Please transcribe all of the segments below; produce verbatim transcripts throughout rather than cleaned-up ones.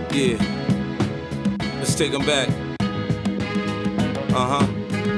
Yeah. Let's take them back. Uh-huh.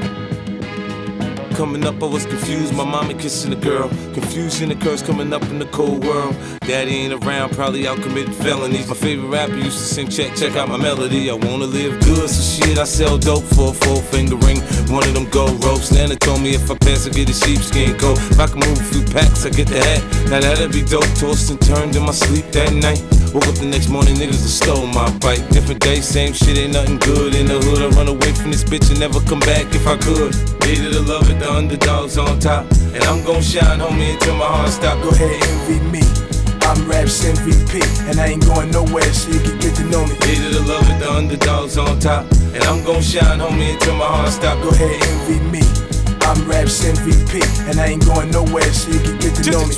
Coming up, I was confused, my mommy kissing a girl. Confusion occurs coming up in the cold world. Daddy ain't around, probably out committing felonies. My favorite rapper used to sing, check, check out my melody. I wanna live good, so shit, I sell dope for a four finger ring. One of them gold ropes. Nana told me if I pass, I get a sheepskin coat. If I can move a few packs, I get the hat. Now that'd be dope. Tossed and turned in my sleep that night. Woke up the next morning, niggas have stole my bike. Different day, same shit, ain't nothing good. In the hood, I run away from this bitch and never come back if I could. Hate it or love it, the underdog's on top. And I'm gon' shine, homie, until my heart stop. Go ahead, envy me. I'm Raps M V P, and I ain't going nowhere, so you can get to know me. Hate it or love it, the underdog's on top. And I'm gon' shine, homie, until my heart stop. Go ahead, envy me. I'm Raps M V P, and I ain't going nowhere, so you can get to know me.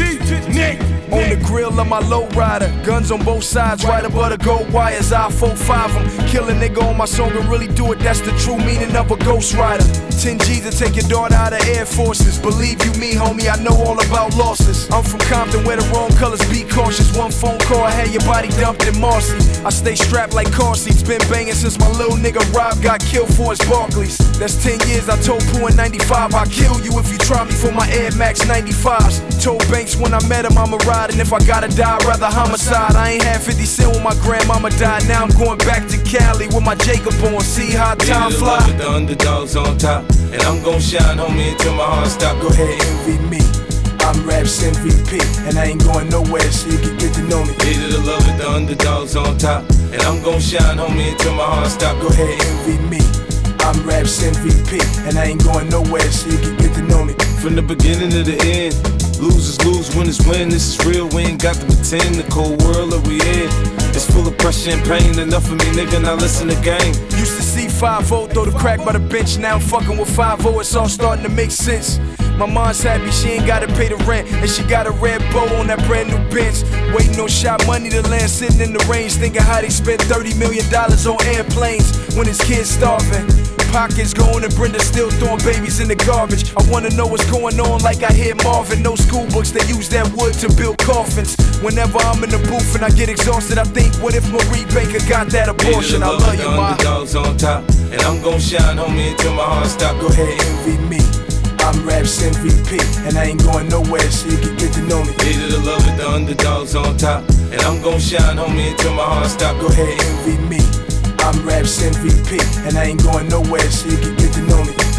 On the grill of my lowrider, guns on both sides, right above the gold wires. I four five them, kill a nigga on my song and really do it. That's the true meaning of a ghost rider. ten G's to take your daughter out of Air Forces. Believe you me, homie, I know all about losses. I'm from Compton where the wrong colors be cautious. One phone call, I had your body dumped in Marcy. I stay strapped like car seats, been banging since my little nigga Rob got killed for his Barclays. That's ten years, I told Pooh in ninety-five, I'll kill you if you try me for my Air Max ninety-fives. Told Banks when I met him I'ma ride, and if I gotta die, I'd rather homicide. I ain't had fifty cent when my grandmama died. Now I'm going back to Cali with my Jacob on. See how time fly. The underdog's on top, and I'm gon' shine, homie, until my heart stop. Go ahead, envy me. I'm Raps M V P, and I ain't going nowhere, so you can get to know me. Hate it or love it, the underdog's on top, and I'm gon' shine, homie, until my heart stop. Go ahead, envy me. I'm Raps M V P, and I ain't going nowhere, so you can get to know me. From the beginning to the end, losers lose, winners win. This is real, we ain't got to pretend. The cold world that we in, it's full of pressure and pain. Enough of me, nigga, now listen to game. Used to see five oh, throw the crack by the bench. Now I'm fucking with five oh, it's all starting to make sense. My mom's happy, she ain't gotta pay the rent, and she got a red bow on that brand new Benz. Waiting on shot money to land, sitting in the range, thinking how they spent thirty million dollars on airplanes when his kids starving. Pockets going and Brenda still throwing babies in the garbage. I wanna know what's going on like I hear Marvin. No school books, they use that wood to build coffins. Whenever I'm in the booth and I get exhausted, I think, what if Marie Baker got that abortion? I love you, ma. The underdog's on top, and I'm gon' shine, homie, until my heart stop. Go ahead, envy me. I'm Raps M V P, and I ain't going nowhere, so you can get to know me. Hate it or love it, the underdog's on top, and I'm gon' shine, homie, until my heart stop. Go ahead, envy me. I'm Raps M V P, and I ain't going nowhere, so you can get to know me.